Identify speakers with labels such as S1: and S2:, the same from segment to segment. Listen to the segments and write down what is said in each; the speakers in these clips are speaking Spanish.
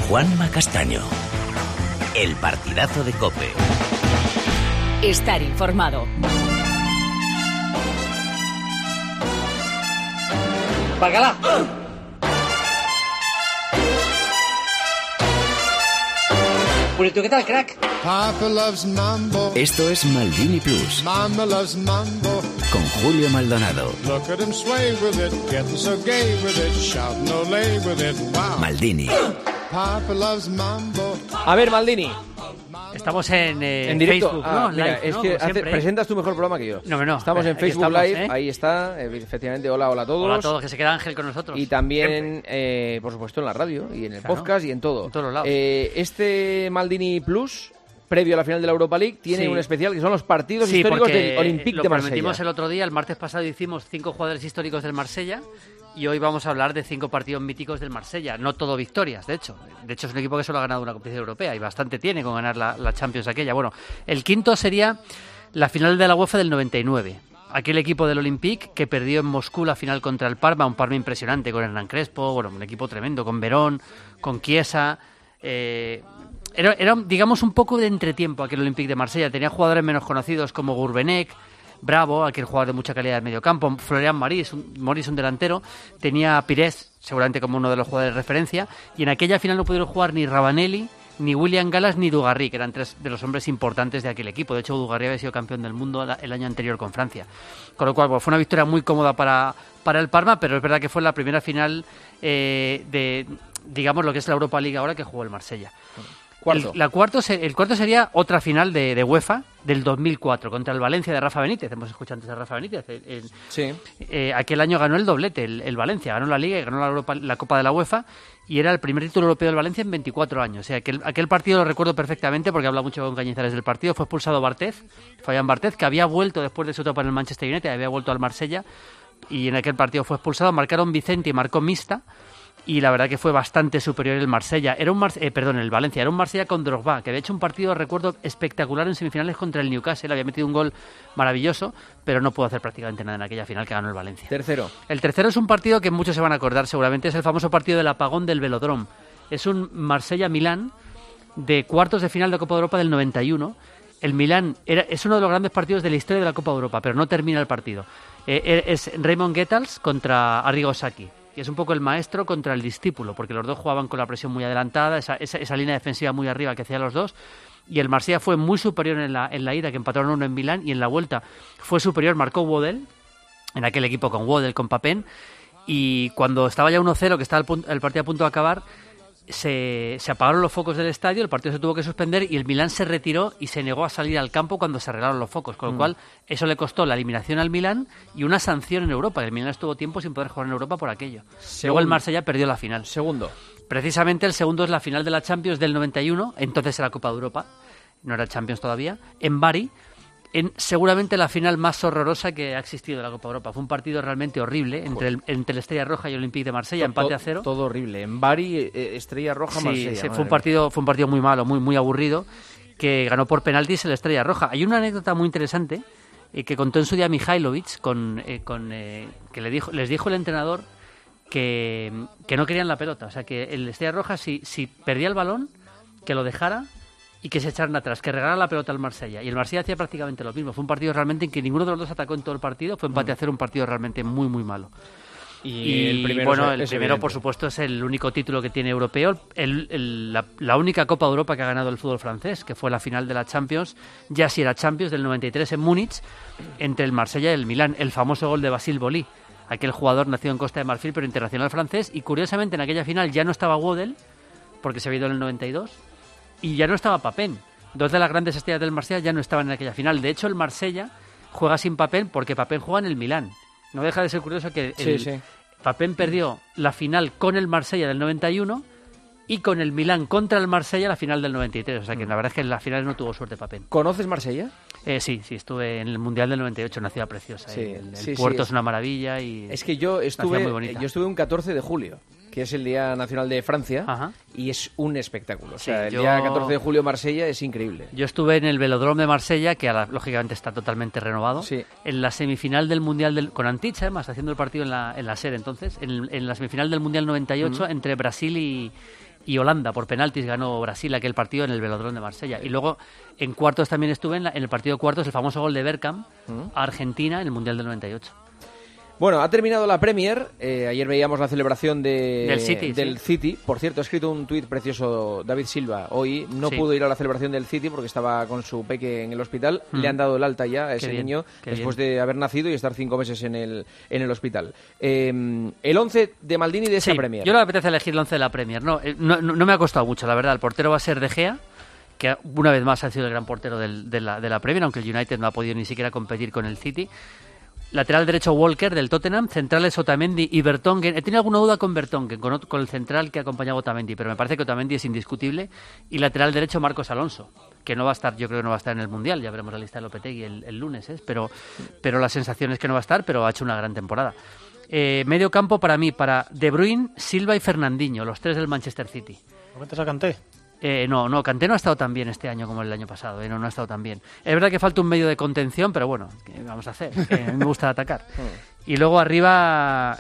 S1: Juanma Castaño. El partidazo de COPE.
S2: Estar informado.
S3: ¡Bacalá! Purito, ¿qué tal, crack?
S4: Papa loves mambo.
S1: Esto es Maldini Plus.
S4: Mama loves mambo.
S1: Con Julio Maldonado.
S4: Look at him sway with it, getting so gay with it, shouting olé with it, wow.
S1: Maldini.
S4: Papa loves mambo.
S5: A ver, Maldini.
S6: Estamos en
S5: directo.
S6: Facebook,
S5: ¿no?
S6: Live,
S5: Mira, es
S6: ¿no?
S5: que
S6: Siempre.
S5: presentas tu mejor programa que yo.
S6: No.
S5: Estamos en
S6: Aquí
S5: Facebook
S6: estamos,
S5: Live, ahí está, efectivamente. Hola a todos.
S6: Hola a todos, que se queda Ángel con nosotros.
S5: Y también, por supuesto, en la radio y en el podcast y en todo.
S6: En todos lados.
S5: Este Maldini Plus, previo a la final de la Europa League, tiene un especial que son los partidos históricos del Olympique de Marsella.
S6: Lo prometimos el otro día, el martes pasado hicimos 5 jugadores históricos del Marsella y hoy vamos a hablar de 5 partidos míticos del Marsella. No todo victorias, de hecho. De hecho, es un equipo que solo ha ganado una competición europea y bastante tiene con ganar la Champions aquella. Bueno, el quinto sería la final de la UEFA del 99. Aquel equipo del Olympique que perdió en Moscú la final contra el Parma, un Parma impresionante con Hernán Crespo, bueno, un equipo tremendo, con Verón, con Chiesa. Era, digamos, un poco de entretiempo aquel Olympique de Marsella. Tenía jugadores menos conocidos como Gourvenec, Bravo, aquel jugador de mucha calidad del medio campo, Florian Maurice, un delantero, tenía a Pires, seguramente como uno de los jugadores de referencia, y en aquella final no pudieron jugar ni Ravanelli, ni William Gallas, ni Dugarry, que eran 3 de los hombres importantes de aquel equipo. De hecho, Dugarry había sido campeón del mundo el año anterior con Francia. Con lo cual, fue una victoria muy cómoda para el Parma, pero es verdad que fue la primera final de, digamos, lo que es la Europa League ahora que jugó el Marsella. El cuarto sería otra final de UEFA del 2004 contra el Valencia de Rafa Benítez. Hemos escuchado antes a Rafa Benítez. Aquel año ganó el doblete, el Valencia. Ganó la Liga y ganó la Copa de la UEFA y era el primer título europeo del Valencia en 24 años. O sea, aquel partido lo recuerdo perfectamente porque habla mucho con Cañizares del partido. Fue expulsado Fabián Barthez, que había vuelto después de su etapa en el Manchester United, había vuelto al Marsella y en aquel partido fue expulsado. Marcaron Vicente y marcó Mista. Y la verdad que fue bastante superior el Marsella. El Valencia. Era un Marsella con Drogba, que había hecho un partido, recuerdo, espectacular en semifinales contra el Newcastle. Había metido un gol maravilloso, pero no pudo hacer prácticamente nada en aquella final que ganó el Valencia.
S5: Tercero.
S6: El tercero es un partido que muchos se van a acordar seguramente. Es el famoso partido del apagón del Velodrome. Es un Marsella-Milán de cuartos de final de Copa de Europa del 91. El Milán es uno de los grandes partidos de la historia de la Copa de Europa, pero no termina el partido. Es Raymond Goethals contra Arrigo Sacchi, que es un poco el maestro contra el discípulo, porque los dos jugaban con la presión muy adelantada, esa línea defensiva muy arriba que hacían los dos, y el Marsella fue muy superior en la ida, que empataron 1 en Milán, y en la vuelta fue superior, marcó Wodel, en aquel equipo con Wodel, con Papin, y cuando estaba ya 1-0, que estaba el partido a punto de acabar, se apagaron los focos del estadio, el partido se tuvo que suspender y el Milán se retiró y se negó a salir al campo cuando se arreglaron los focos, con lo cual eso le costó la eliminación al Milán y una sanción en Europa. El Milán estuvo tiempo sin poder jugar en Europa por aquello. Luego el Marsella perdió la final.
S5: Segundo.
S6: Precisamente el segundo es la final de la Champions del 91, entonces era Copa de Europa, no era Champions todavía, en Bari, en seguramente la final más horrorosa que ha existido de la Copa de Europa. Fue un partido realmente horrible entre el Estrella Roja y el Olympique de Marsella, empate a 0.
S5: Todo horrible. En Bari, Estrella Roja, Marsella.
S6: Sí, fue un partido muy malo, muy aburrido, que ganó por penaltis el Estrella Roja. Hay una anécdota muy interesante que contó en su día Mihailovic, que les dijo el entrenador que no querían la pelota. O sea, que el Estrella Roja, si perdía el balón, que lo dejara y que se echaran atrás, que regalaran la pelota al Marsella. Y el Marsella hacía prácticamente lo mismo. Fue un partido realmente en que ninguno de los dos atacó en todo el partido. Fue empate a 0, un partido realmente muy muy malo. Y el primero, por supuesto, es el único título que tiene europeo, la única Copa de Europa que ha ganado el fútbol francés, que fue la final de la Champions, ya si era Champions, del 93 en Múnich, entre el Marsella y el Milán. El famoso gol de Basile Boli, aquel jugador nacido en Costa de Marfil, pero internacional francés. Y curiosamente, en aquella final ya no estaba Wodel, porque se había ido en el 92, y ya no estaba Papin. 2 de las grandes estrellas del Marsella ya no estaban en aquella final. De hecho, el Marsella juega sin Papin porque Papin juega en el Milán. No deja de ser curioso que Papin perdió la final con el Marsella del 91 y con el Milán contra el Marsella la final del 93. O sea que la verdad es que en las finales no tuvo suerte Papin.
S5: ¿Conoces Marsella?
S6: Sí, estuve en el Mundial del 98, una ciudad preciosa. El puerto es una maravilla y
S5: es que yo estuve un 14 de julio, que es el Día Nacional de Francia, y es un espectáculo. O sea, el día 14 de julio Marsella es increíble.
S6: Yo estuve en el Velodrome de Marsella, que lógicamente está totalmente renovado, en la semifinal del Mundial con Antich, además, haciendo el partido en la SER entonces, en la semifinal del Mundial 98 entre Brasil y Holanda por penaltis ganó Brasil aquel partido en el Velodrome de Marsella. Y luego en cuartos también estuve en el partido de cuartos, el famoso gol de Bergkamp a Argentina en el Mundial del 98.
S5: Bueno, ha terminado la Premier. Ayer veíamos la celebración del City. Por cierto, ha escrito un tuit precioso David Silva. Hoy no pudo ir a la celebración del City porque estaba con su peque en el hospital. Le han dado el alta ya a ese niño después de haber nacido y estar 5 meses en el hospital. El 11 de Maldini de esa Premier.
S6: Yo le apetece elegir el 11 de la Premier. No me ha costado mucho, la verdad. El portero va a ser De Gea, que una vez más ha sido el gran portero de la Premier, aunque el United no ha podido ni siquiera competir con el City. Lateral derecho Walker del Tottenham, centrales Otamendi y Vertonghen. He tenido alguna duda con Vertonghen, con el central que acompañaba a Otamendi, pero me parece que Otamendi es indiscutible. Y lateral derecho Marcos Alonso, que no va a estar, yo creo que no va a estar en el Mundial, ya veremos la lista de Lopetegui el lunes, pero la sensación es que no va a estar, pero ha hecho una gran temporada. Medio campo para mí, para De Bruyne, Silva y Fernandinho, los 3 del Manchester City.
S7: ¿No metes a Kanté?
S6: No, Kanté no ha estado tan bien este año como el año pasado, no ha estado tan bien. Es verdad que falta un medio de contención, pero bueno, ¿qué vamos a hacer? Que a mí me gusta atacar. Y luego arriba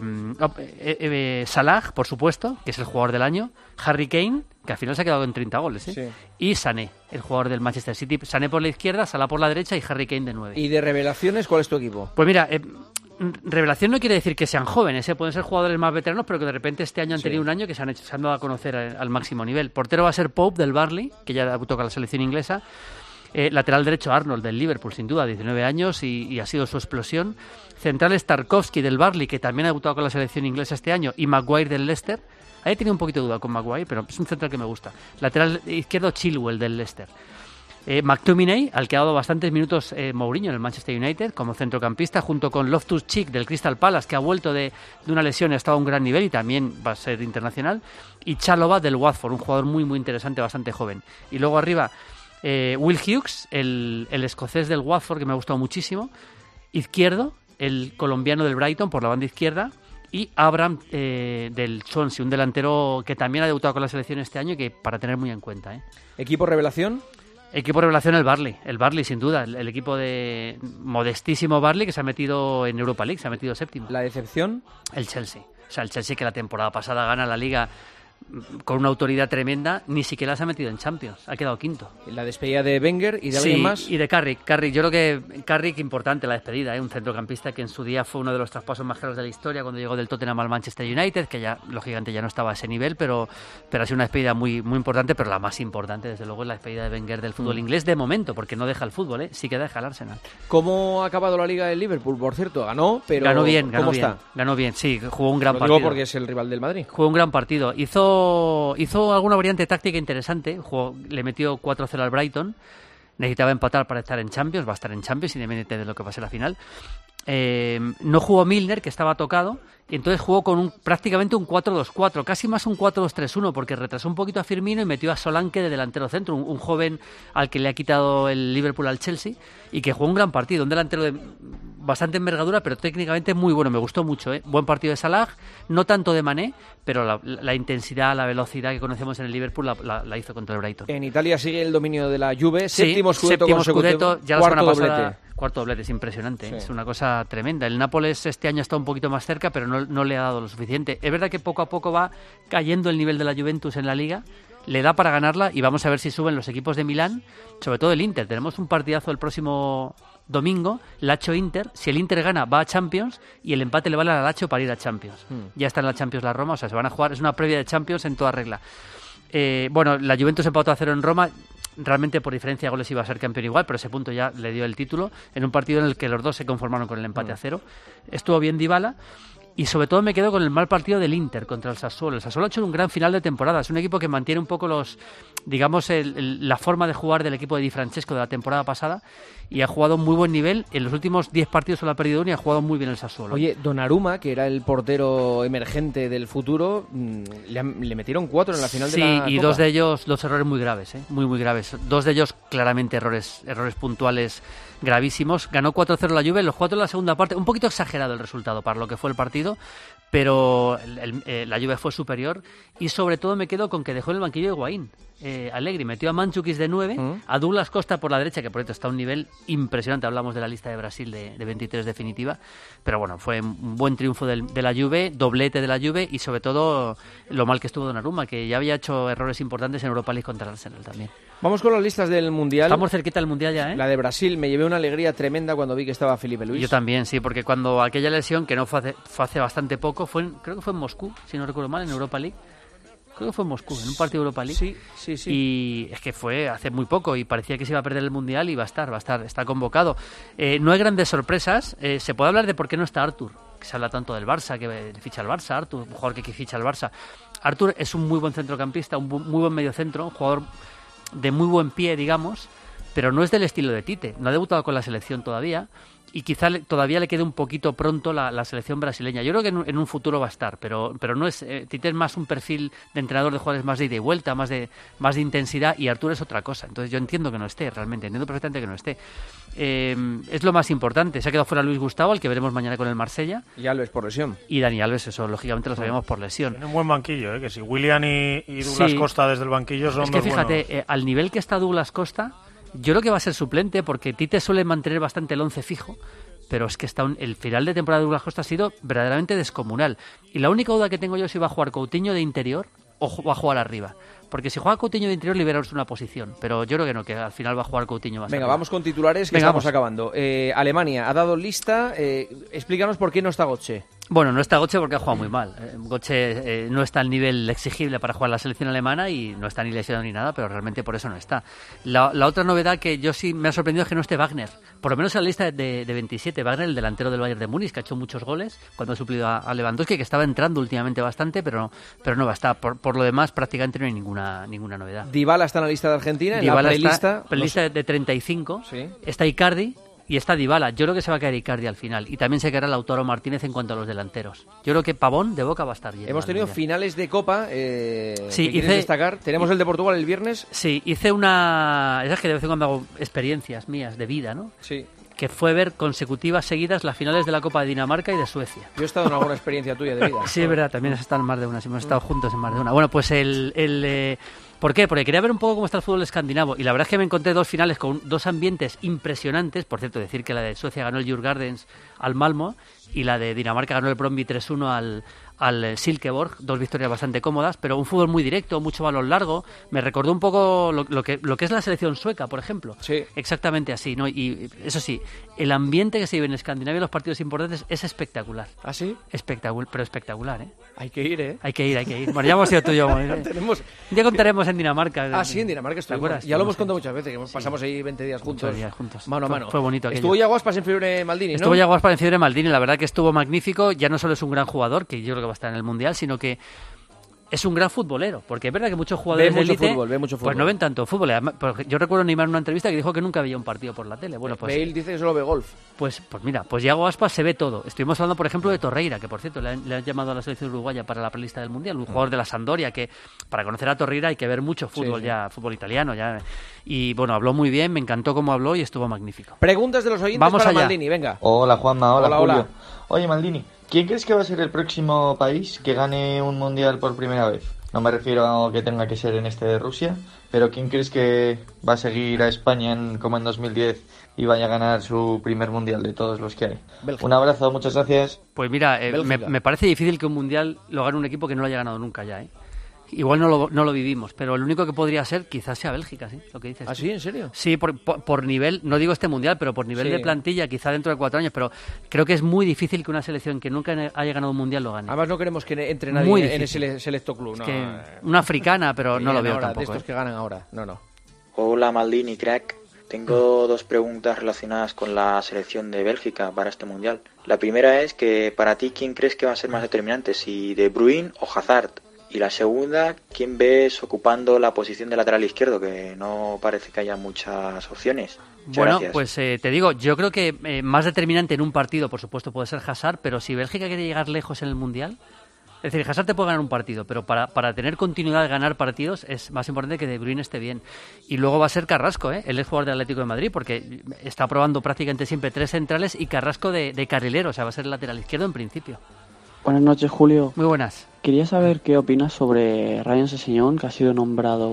S6: Salah, por supuesto, que es el jugador del año, Harry Kane, que al final se ha quedado en 30 goles,
S5: Sí.
S6: Y Sané, el jugador del Manchester City. Sané por la izquierda, Salah por la derecha y Harry Kane de 9.
S5: ¿Y de revelaciones cuál es tu equipo?
S6: Pues mira, revelación no quiere decir que sean jóvenes, pueden ser jugadores más veteranos, pero que de repente este año han tenido un año que se han dado a conocer al máximo nivel. Portero va a ser Pope del Burnley, que ya debutó con la selección inglesa. Lateral derecho Arnold del Liverpool, sin duda, 19 años y ha sido su explosión. Central Tarkowski del Burnley, que también ha debutado con la selección inglesa este año, y Maguire del Leicester. Ahí he tenido un poquito de duda con Maguire, pero es un central que me gusta. Lateral izquierdo Chilwell del Leicester. McTominay, al que ha dado bastantes minutos Mourinho en el Manchester United como centrocampista, junto con Loftus-Cheek del Crystal Palace, que ha vuelto de una lesión y ha estado a un gran nivel y también va a ser internacional, y Chalobah del Watford, un jugador muy muy interesante, bastante joven. Y luego arriba Will Hughes, el escocés del Watford, que me ha gustado muchísimo. Izquierdo, el colombiano del Brighton por la banda izquierda, y Abraham del Swansea, un delantero que también ha debutado con la selección este año y que para tener muy en cuenta.
S5: ¿Equipo revelación?
S6: Equipo revelación el Burnley sin duda, el equipo de modestísimo Burnley que se ha metido en Europa League, se ha metido séptimo.
S5: ¿La decepción?
S6: El Chelsea, el Chelsea que la temporada pasada gana la Liga con una autoridad tremenda, ni siquiera se ha metido en Champions, ha quedado quinto.
S5: La despedida de Wenger y de alguien más.
S6: Y de Carrick, yo creo que Carrick, importante la despedida, un centrocampista que en su día fue uno de los traspasos más caros de la historia cuando llegó del Tottenham al Manchester United, que ya lógicamente ya no estaba a ese nivel, pero ha sido una despedida muy, muy importante, pero la más importante desde luego es la despedida de Wenger del fútbol inglés de momento, porque no deja el fútbol, sí que deja el Arsenal.
S5: ¿Cómo ha acabado la Liga del Liverpool? Por cierto, ganó, pero
S6: ganó bien,
S5: está?
S6: Ganó bien, sí, jugó un gran
S5: Lo
S6: partido.
S5: digo porque es el rival del Madrid.
S6: Jugó un gran partido, hizo alguna variante táctica interesante, le metió 4-0 al Brighton, necesitaba empatar para estar en Champions, va a estar en Champions independientemente de lo que pase la final. No jugó Milner, que estaba tocado, y entonces jugó con prácticamente un 4-2-4, casi más un 4-2-3-1, porque retrasó un poquito a Firmino y metió a Solanke de delantero centro, un joven al que le ha quitado el Liverpool al Chelsea, y que jugó un gran partido, un delantero de bastante envergadura, pero técnicamente muy bueno, me gustó mucho. Buen partido de Salah, no tanto de Mané, pero la intensidad, la velocidad que conocemos en el Liverpool la hizo contra el Brighton.
S5: En Italia sigue el dominio de la Juve,
S6: sí,
S5: séptimo Scudetto,
S6: ya la semana pasada, cuarto doblete, es impresionante,
S5: sí.
S6: Es una cosa tremenda. El Nápoles este año está un poquito más cerca, pero no le ha dado lo suficiente. Es verdad que poco a poco va cayendo el nivel de la Juventus en la Liga, le da para ganarla y vamos a ver si suben los equipos de Milán, sobre todo el Inter. Tenemos un partidazo el próximo domingo, Lazio-Inter. Si el Inter gana, va a Champions y el empate le vale a la Lazio para ir a Champions. Ya está en la Champions la Roma, o sea, se van a jugar, es una previa de Champions en toda regla. La Juventus empató a 0 en Roma. Realmente por diferencia de goles iba a ser campeón igual, pero ese punto ya le dio el título en un partido en el que los dos se conformaron con el empate a 0. Estuvo bien Dybala. Y sobre todo me quedo con el mal partido del Inter contra el Sassuolo. El Sassuolo ha hecho un gran final de temporada. Es un equipo que mantiene un poco la forma de jugar del equipo de Di Francesco de la temporada pasada y ha jugado muy buen nivel. En los últimos 10 partidos solo ha perdido uno y ha jugado muy bien el Sassuolo.
S5: Oye, Donnarumma, que era el portero emergente del futuro, le metieron 4 en la final de la Copa.
S6: Sí, y dos de ellos, dos errores muy graves, muy muy graves. Dos de ellos claramente errores puntuales gravísimos. Ganó 4-0 la Juve, los 4 en la segunda parte, un poquito exagerado el resultado para lo que fue el partido, pero la Juve fue superior y sobre todo me quedo con que dejó en el banquillo de Higuaín. Allegri metió a Mandžukić de 9, a Douglas Costa por la derecha, que por cierto está a un nivel impresionante. Hablamos de la lista de Brasil de 23 definitiva, pero bueno, fue un buen triunfo de la Juve, doblete de la Juve, y sobre todo lo mal que estuvo Donnarumma, que ya había hecho errores importantes en Europa League contra el Arsenal también.
S5: Vamos con las listas del Mundial.
S6: Estamos cerquita del Mundial ya, ¿eh?
S5: La de Brasil, me llevé una alegría tremenda cuando vi que estaba Felipe Luis.
S6: Yo también, sí, porque cuando aquella lesión, que no fue hace bastante poco, creo que fue en Moscú, si no recuerdo mal, en Europa League. Creo que fue en Moscú, en un partido de Europa League.
S5: Sí.
S6: Y es que fue hace muy poco y parecía que se iba a perder el Mundial y va a estar, está convocado. No hay grandes sorpresas. Se puede hablar de por qué no está Artur, que se habla tanto del Barça, que ficha al Barça, Artur, un jugador que ficha al Barça. Artur es un muy buen centrocampista, un muy buen mediocentro, un jugador de muy buen pie, digamos, pero no es del estilo de Tite. No ha debutado con la selección todavía y quizá todavía le quede un poquito pronto la selección brasileña. Yo creo que en un futuro va a estar, pero no es. Tite es más un perfil de entrenador de jugadores más de ida y vuelta, más de intensidad, y Artur es otra cosa. Entonces yo entiendo que no esté, realmente, entiendo perfectamente que no esté. Es lo más importante. Se ha quedado fuera Luis Gustavo, al que veremos mañana con el Marsella.
S5: Y Alves por lesión.
S6: Y Dani Alves, eso lógicamente lo sabíamos por lesión.
S7: Tiene un buen banquillo, que si Willian y Douglas Costa desde el banquillo son
S6: es que
S7: dos
S6: fíjate,
S7: buenos.
S6: Al nivel que está Douglas Costa, yo creo que va a ser suplente, porque Tite suele mantener bastante el 11 fijo, pero es que el final de temporada de Douglas Costa ha sido verdaderamente descomunal. Y la única duda que tengo yo es si va a jugar Coutinho de interior o va a jugar arriba. Porque si juega Coutinho de interior, liberaros una posición. Pero yo creo que no, que al final va a jugar Coutinho más.
S5: Venga,
S6: arriba.
S5: vamos con titulares, que estamos acabando. Alemania ha dado lista. Explícanos por qué no está Götze.
S6: Bueno, no está Götze porque ha jugado muy mal. Götze no está al nivel exigible para jugar la selección alemana y no está ni lesionado ni nada, pero realmente por eso no está. La otra novedad que yo sí me ha sorprendido es que no esté Wagner. Por lo menos en la lista de 27. Wagner, el delantero del Bayern de Múnich, que ha hecho muchos goles cuando ha suplido a Lewandowski, que estaba entrando últimamente bastante, pero no va a estar. Por lo demás, prácticamente no hay ninguna novedad.
S5: Dybala está en la lista de Argentina, en la prelista
S6: de 35.
S5: Sí.
S6: Está Icardi y está Dybala. Yo creo que se va a caer Icardi al final. Y también se quedará Lautaro Martínez en cuanto a los delanteros. Yo creo que Pavón de Boca va a estar lleno.
S5: Hemos tenido finales de Copa.
S6: Sí,
S5: ¿quieres destacar? Tenemos el de Portugal el viernes.
S6: Sí, hice una... Esas que de vez en cuando hago experiencias mías de vida, ¿no?
S5: Sí.
S6: Que fue ver consecutivas seguidas las finales de la Copa de Dinamarca y de Suecia.
S5: Yo he estado en alguna experiencia tuya de vida.
S6: Sí, es verdad, también has estado en más de una, sí, hemos estado juntos en más de una. Bueno, pues ¿por qué? Porque quería ver un poco cómo está el fútbol escandinavo, y la verdad es que me encontré dos finales con dos ambientes impresionantes. Por cierto, decir que la de Suecia ganó el Djurgårdens al Malmö y la de Dinamarca ganó el Brøndby 3-1 al Silkeborg, dos victorias bastante cómodas, pero un fútbol muy directo, mucho balón largo. Me recordó un poco lo que es la selección sueca, por ejemplo.
S5: Sí.
S6: Exactamente así, ¿no? Y eso sí, el ambiente que se vive en Escandinavia en los partidos importantes es espectacular.
S5: ¿Ah, sí?
S6: Pero espectacular, ¿eh?
S5: Hay que ir, ¿eh?
S6: Hay que ir. Bueno, ya hemos ido tú y yo. Ya contaremos en Dinamarca.
S5: Ah, sí, en Dinamarca estuvimos. Ya lo hemos contado muchas veces, que pasamos ahí 20 días juntos. Mano a mano.
S6: Fue bonito aquello.
S5: Estuvo Iago Aspas en Fiore Maldini, ¿no?
S6: Estuvo Iago Aspas en Fiore Maldini, la verdad que estuvo magnífico. Ya no solo es un gran jugador, que yo creo que va a estar en el Mundial, sino que es un gran futbolero, porque es verdad que muchos jugadores de élite
S5: ve mucho fútbol.
S6: Pues no ven tanto fútbol. Yo recuerdo Neymar en una entrevista que dijo que nunca veía un partido por la tele. Bueno, pues
S5: Bale dice que solo ve golf.
S6: Pues mira, pues Iago Aspas se ve todo. Estuvimos hablando, por ejemplo, de Torreira, que por cierto le han llamado a la selección uruguaya para la prelista del Mundial, un jugador de la Sampdoria, que para conocer a Torreira hay que ver mucho fútbol, ya fútbol italiano ya. Y bueno, habló muy bien, me encantó cómo habló y estuvo magnífico.
S5: Preguntas de los oyentes.
S6: Vamos
S5: para
S6: allá.
S5: Maldini, venga.
S8: Hola Juanma, hola Julio.
S5: Hola.
S8: Oye Maldini, ¿quién crees que va a ser el próximo país que gane un Mundial por primera vez? No me refiero a que tenga que ser en este de Rusia, pero ¿quién crees que va a seguir a España como en 2010 y vaya a ganar su primer Mundial de todos los que hay?
S5: Bélgica.
S8: Un abrazo, muchas gracias.
S6: Pues mira, me parece difícil que un Mundial lo gane un equipo que no lo haya ganado nunca ya, ¿eh? Igual no lo vivimos, pero el único que podría ser quizás sea Bélgica, ¿sí? Lo que dices.
S5: ¿Ah, sí? ¿En serio?
S6: Sí, por nivel, no digo este Mundial, pero por nivel de plantilla, quizá dentro de 4 años, pero creo que es muy difícil que una selección que nunca haya ganado un Mundial lo gane.
S5: Además no queremos que entre nadie en ese selecto club. No.
S6: Que una africana, pero no lo veo
S5: ahora,
S6: tampoco.
S5: De estos que ganan ahora, no.
S9: Hola Maldini, crack. Tengo dos preguntas relacionadas con la selección de Bélgica para este Mundial. La primera es que para ti, ¿quién crees que va a ser más determinante? ¿Si De Bruyne o Hazard? Y la segunda, ¿quién ves ocupando la posición de lateral izquierdo? Que no parece que haya muchas opciones.
S6: Bueno, pues te digo, yo creo que más determinante en un partido, por supuesto, puede ser Hazard, pero si Bélgica quiere llegar lejos en el Mundial, es decir, Hazard te puede ganar un partido, pero para tener continuidad de ganar partidos es más importante que De Bruyne esté bien. Y luego va a ser Carrasco, él es jugador del Atlético de Madrid, porque está probando prácticamente siempre 3 centrales y Carrasco de carrilero, o sea, va a ser el lateral izquierdo en principio.
S10: Buenas noches, Julio.
S6: Muy buenas.
S10: Quería saber qué opinas sobre Ryan Sessegnon, que ha sido nombrado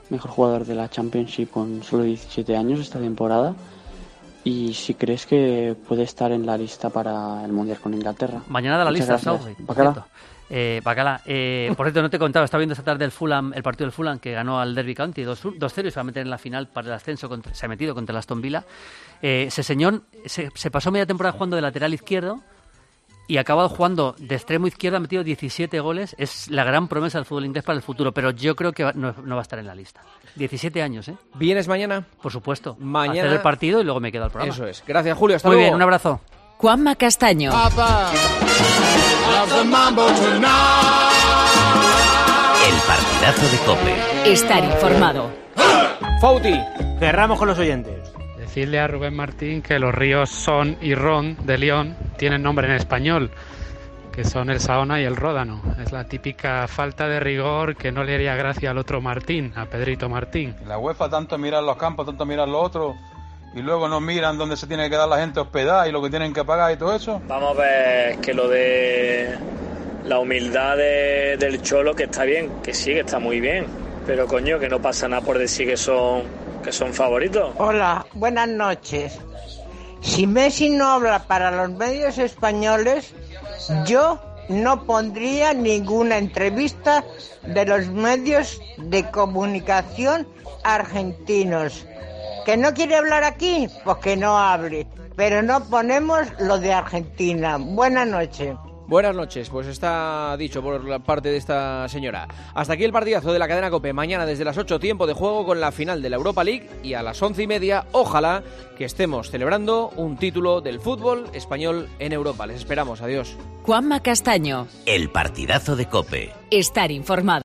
S10: mejor jugador de la Championship con solo 17 años esta temporada. Y si crees que puede estar en la lista para el Mundial con Inglaterra.
S6: Mañana da la lista, Southgate.
S10: Bacala.
S6: Bacala. Por cierto, no te he contado, estaba viendo esta tarde el partido del Fulham, que ganó al Derby County 2-0 y se va a meter en la final para el ascenso, se ha metido contra el Aston Villa. Ese señor se pasó media temporada jugando de lateral izquierdo y ha acabado jugando de extremo izquierdo, ha metido 17 goles. Es la gran promesa del fútbol inglés para el futuro, pero yo creo que no va a estar en la lista. 17 años, ¿eh?
S5: ¿Vienes mañana?
S6: Por supuesto.
S5: Mañana.
S6: Hacer el partido y luego me queda el programa.
S5: Eso es. Gracias, Julio. Hasta
S6: luego.
S5: Muy
S6: bien, un abrazo.
S2: Juanma Castaño.
S1: El partidazo de COPE.
S2: Estar informado.
S5: Fauti.
S11: Cerramos con los oyentes.
S12: Decirle a Rubén Martín que los ríos Son y Ron de León tienen nombre en español, que son el Saona y el Ródano. Es la típica falta de rigor que no le haría gracia al otro Martín, a Pedrito Martín.
S13: La UEFA tanto mira los campos, tanto mira los otros, y luego no miran dónde se tiene que quedar la gente hospedada y lo que tienen que pagar y todo eso.
S14: Vamos a ver que lo de la humildad del Cholo, que está bien, que sí, que está muy bien, pero coño, que no pasa nada por decir que son favoritos.
S15: Hola, buenas noches. Si Messi no habla para los medios españoles, yo no pondría ninguna entrevista de los medios de comunicación argentinos. ¿Que no quiere hablar aquí? Pues que no hable. Pero no ponemos lo de Argentina. Buenas noches.
S5: Buenas noches, pues está dicho por la parte de esta señora. Hasta aquí el partidazo de la cadena COPE. Mañana desde las 8, tiempo de juego con la final de la Europa League, y a las 11:30, ojalá que estemos celebrando un título del fútbol español en Europa. Les esperamos, adiós.
S2: Juanma Castaño.
S1: El partidazo de COPE.
S2: Estar informado.